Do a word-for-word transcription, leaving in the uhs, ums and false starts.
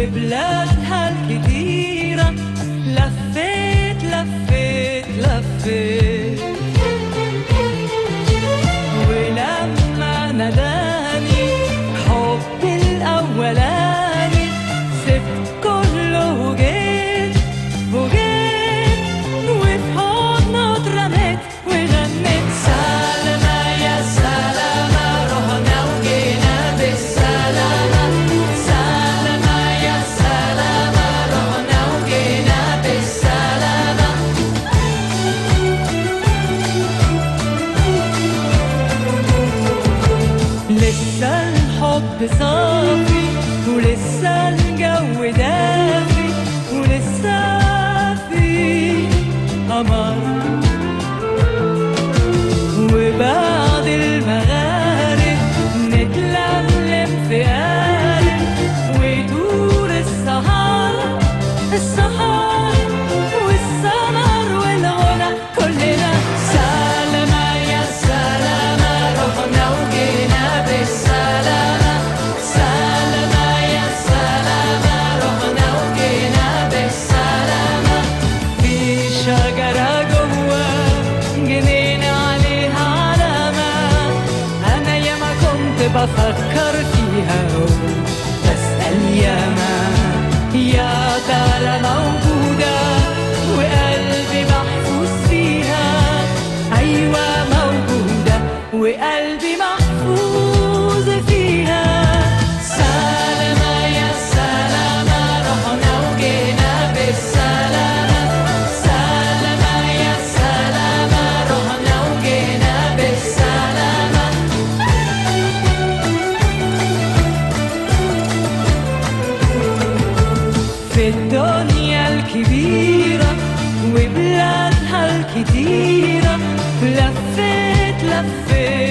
وبلادها الكتيرة، لفيت لفيت لفيت، ولما ناداني حبي الأولاني سبت كله وجيت وجيت، وفي حضنه اترميت وغنيت سلامة يا سلامة، رحنا وجينا بالسلامة، سلامة يا سلامة، رحنا وجينا بالسلامة. لسه الحب صافي ولسه الجو دافي ولسه في قمر، وبعد المغارب نتلملم في قارب ويدور السهر السهر والسمر والغنى كلنا سلامة يا سلامة، رحنا وجينا بالسلامة، سلامة يا سلامة، رحنا وجينا بالسلامة. في شجرة جوا جنينة عليها علامة، أنا ياما كنت بفكر فيها وبسأل ياما يا ترى موجودة وقلبي محفوظ فيها، أيوة موجودة وقلبي محفوظ فيها. سلامة يا سلامة، رحنا وجينا بالسلامة، سلامة يا سلامة، رحنا وجينا بالسلامة. في الدنيا الكبيرة وبلادها الكتيرة، لفيت لفيت